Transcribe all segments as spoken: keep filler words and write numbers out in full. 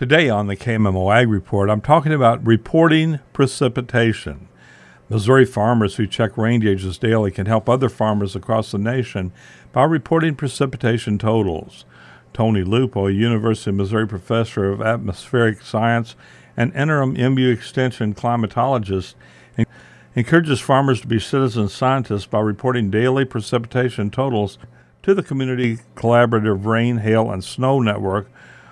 Today on the K M M O Ag Report, I'm talking about reporting precipitation. Missouri farmers who check rain gauges daily can help other farmers across the nation by reporting precipitation totals. Tony Lupo, a University of Missouri professor of atmospheric science and interim M U Extension climatologist, encourages farmers to be citizen scientists by reporting daily precipitation totals to the Community Collaborative Rain, Hail, and Snow Network,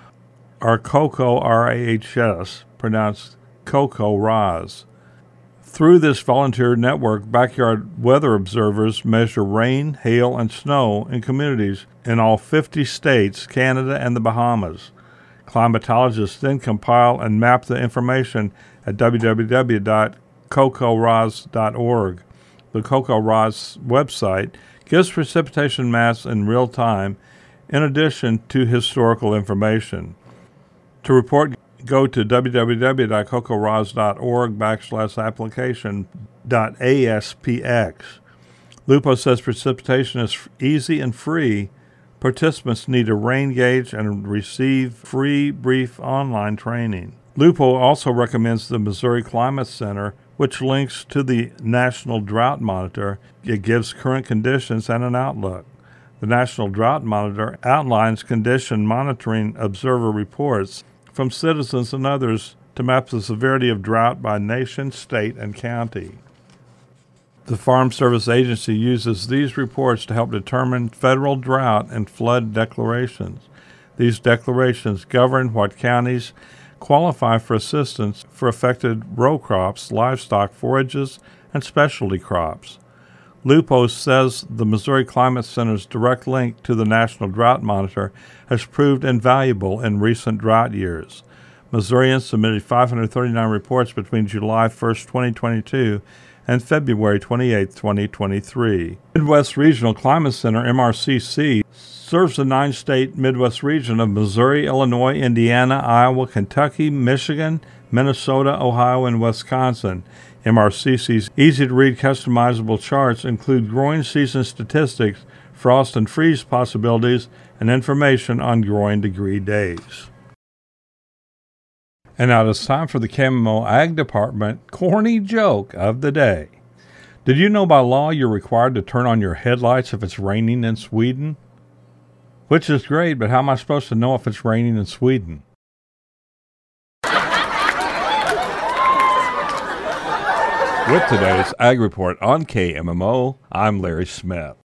or COCO R A H S, pronounced COCO-RAHS. Through this volunteer network, backyard weather observers measure rain, hail, and snow in communities in all fifty states, Canada, and the Bahamas. Climatologists then compile and map the information at w w w dot coco ras dot org. The COCO-RAHS website gives precipitation maps in real time, in addition to historical information. To report, go to w w w dot coco ras dot org backslash application dot A S P X. Lupo says precipitation is easy and free. Participants need a rain gauge and receive free brief online training. Lupo also recommends the Missouri Climate Center, which links to the National Drought Monitor. It gives current conditions and an outlook. The National Drought Monitor outlines condition monitoring observer reports from citizens and others to map the severity of drought by nation, state, and county. The Farm Service Agency uses these reports to help determine federal drought and flood declarations. These declarations govern what counties qualify for assistance for affected row crops, livestock, forages, and specialty crops. Lupo says the Missouri Climate Center's direct link to the National Drought Monitor has proved invaluable in recent drought years. Missourians submitted five hundred thirty-nine reports between July first, twenty twenty-two and February twenty-eighth, twenty twenty-three. Midwest Regional Climate Center, M R C C, serves the nine-state Midwest region of Missouri, Illinois, Indiana, Iowa, Kentucky, Michigan, Minnesota, Ohio, and Wisconsin. M R C C's easy-to-read customizable charts include growing season statistics, frost and freeze possibilities, and information on growing degree days. And now it's time for the K M M O Ag Department corny joke of the day. Did you know by law you're required to turn on your headlights if it's raining in Sweden? Which is great, but how am I supposed to know if it's raining in Sweden? With today's Ag Report on K M M O, I'm Larry Smith.